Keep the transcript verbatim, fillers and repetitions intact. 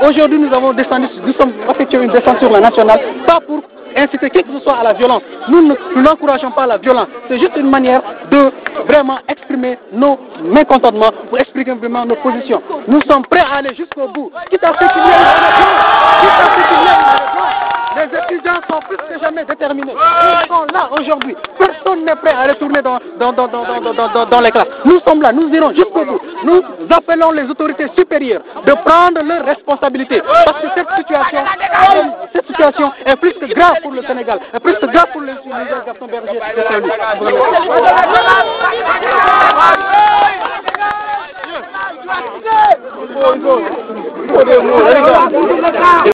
Aujourd'hui, nous avons descendu, nous sommes effectué une descente sur la nationale, pas pour inciter qui que ce soit à la violence. Nous n'encourageons pas la violence. C'est juste une manière de vraiment exprimer nos mécontentements, pour expliquer vraiment nos positions. Nous sommes prêts à aller jusqu'au bout. Quitte à ce qu'il y ait une réponse, quitte à ce qu'il y ait une réponse. Les étudiants sont plus que jamais déterminés. Ils sont là aujourd'hui. Personne n'est prêt à retourner dans, dans, dans, dans, dans, dans, dans, dans les classes. Nous sommes là, nous irons jusqu'au bout. Nous appelons les autorités supérieures de prendre leurs responsabilités. Parce que cette situation, cette situation est plus que grave pour le Sénégal, est plus que grave pour les, les garçons bergers de Saint-Louis.